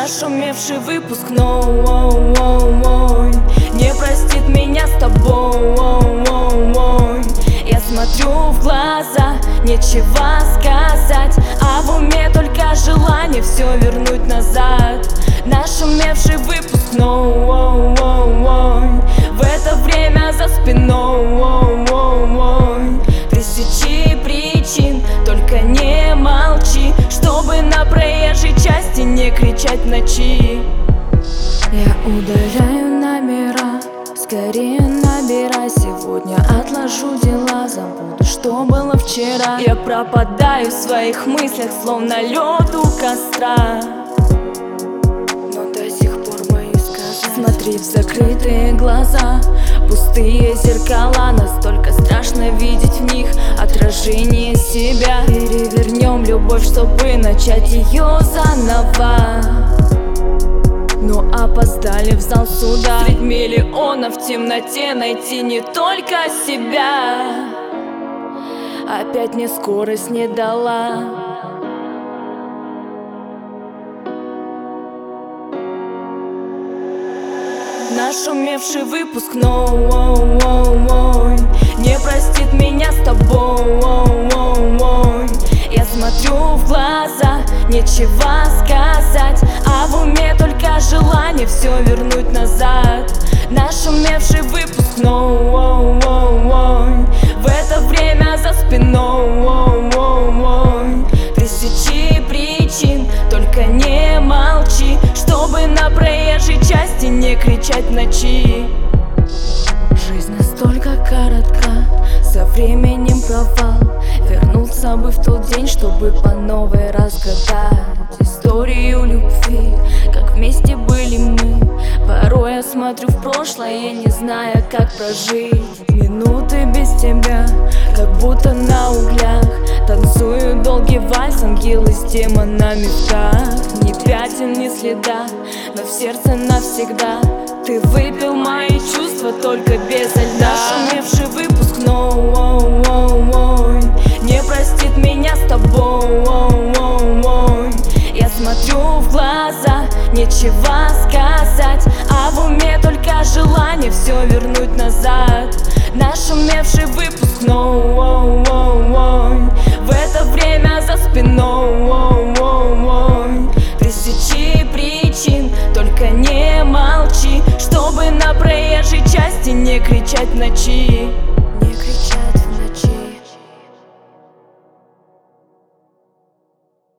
Нашумевший выпускной не простит меня с тобой. Я смотрю в глаза, нечего сказать, а в уме только желание все вернуть назад. Нашумевший выпускной, в это время за спиной тысячи причин, только не молчи, чтобы на проезжей части не кричать в ночи. Я удаляю номера, скорее набирай. Сегодня отложу дела, забуду, что было вчера. Я пропадаю в своих мыслях, словно лед у костра, но до сих пор боюсь сказать. Смотри в закрытые глаза, пустые зеркала, настолько страшно видеть в них отражение себя. Перевернем любовь, чтобы начать ее заново, но опоздали в зал суда. Средь миллионов в темноте найти не только себя. Опять мне скорость не дала. Нашумевший выпускной не простит меня с тобой. Я смотрю в глаза, нечего сказать, а в уме только желание все вернуть назад. Нашумевший выпускной, в это время за спиной тысячи причин, только не молчи, чтобы на проезжей части не кричать в ночи. Жизнь настолько коротка, со временем провал. Вернуться бы в тот день, чтобы по новой разгадать историю любви, как вместе были мы. Порой я смотрю в прошлое, не зная, как прожить минуты без тебя, как будто на углях. Танцую долгий вальс, ангелы с демонами в такт. Ни пятен, ни следа, но в сердце навсегда. Ты выпил мои чувства только без льда. Нашумевший выпускной не простит меня с тобой. Я смотрю в глаза, нечего сказать, а в уме только желание все вернуть назад. Нашумевший выпускной, в это время за спиной тысячи причин, только не молчи, чтобы на проезжей части не кричать в ночи. Не кричать.